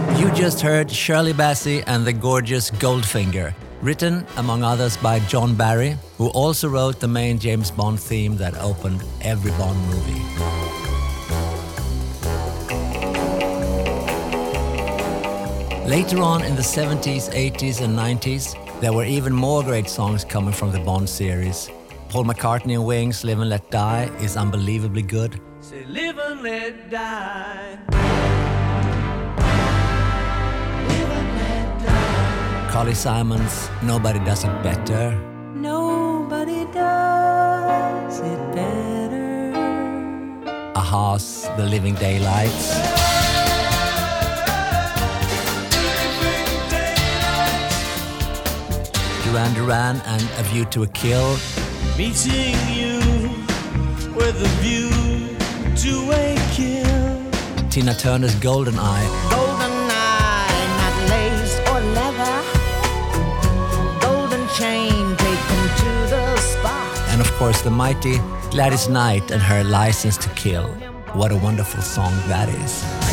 You just heard Shirley Bassey and the gorgeous Goldfinger, written among others by John Barry, who also wrote the main James Bond theme that opened every Bond movie. Later on in the 70s, 80s and 90s, there were even more great songs coming from the Bond series. Paul McCartney and Wings' Live and Let Die is unbelievably good. Say live and let die. Carly Simon's Nobody Does It Better. Nobody does it better. Aha's The Living Daylights. Duran Duran and A View to a Kill. Meeting you with a view to a kill. Tina Turner's Golden Eye. Golden eye, not lace or leather. Golden chain taken to the spot. And of course the mighty Gladys Knight and her License to Kill. What a wonderful song that is.